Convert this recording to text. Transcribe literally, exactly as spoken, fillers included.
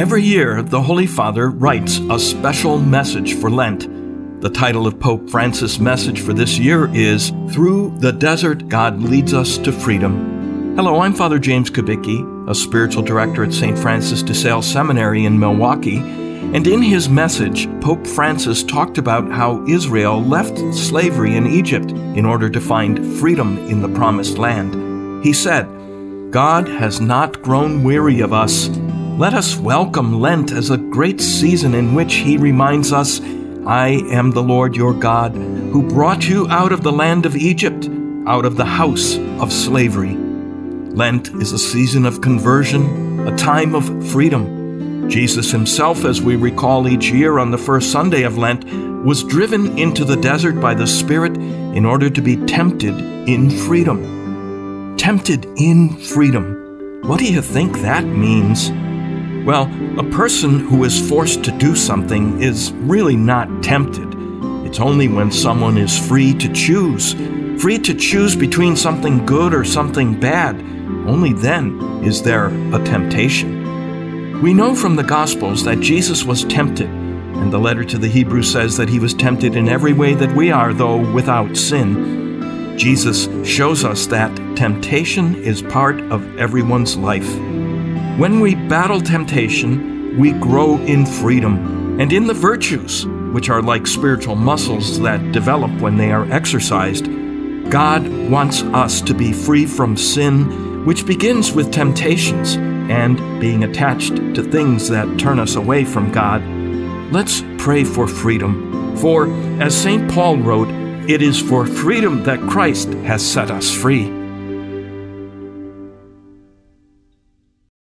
Every year, the Holy Father writes a special message for Lent. The title of Pope Francis' message for this year is Through the Desert, God Leads Us to Freedom. Hello, I'm Father James Kubicki, a spiritual director at Saint Francis de Sales Seminary in Milwaukee, and in his message, Pope Francis talked about how Israel left slavery in Egypt in order to find freedom in the Promised Land. He said, "God has not grown weary of us. Let us welcome Lent as a great season in which he reminds us, I am the Lord your God, who brought you out of the land of Egypt, out of the house of slavery." Lent is a season of conversion, a time of freedom. Jesus himself, as we recall each year on the first Sunday of Lent, was driven into the desert by the Spirit in order to be tempted in freedom. Tempted in freedom. What do you think that means? Well, a person who is forced to do something is really not tempted. It's only when someone is free to choose, free to choose between something good or something bad. Only then is there a temptation. We know from the Gospels that Jesus was tempted, and the letter to the Hebrews says that he was tempted in every way that we are, though without sin. Jesus shows us that temptation is part of everyone's life. When we battle temptation, we grow in freedom and in the virtues, which are like spiritual muscles that develop when they are exercised. God wants us to be free from sin, which begins with temptations and being attached to things that turn us away from God. Let's pray for freedom, for, as Saint Paul wrote, it is for freedom that Christ has set us free.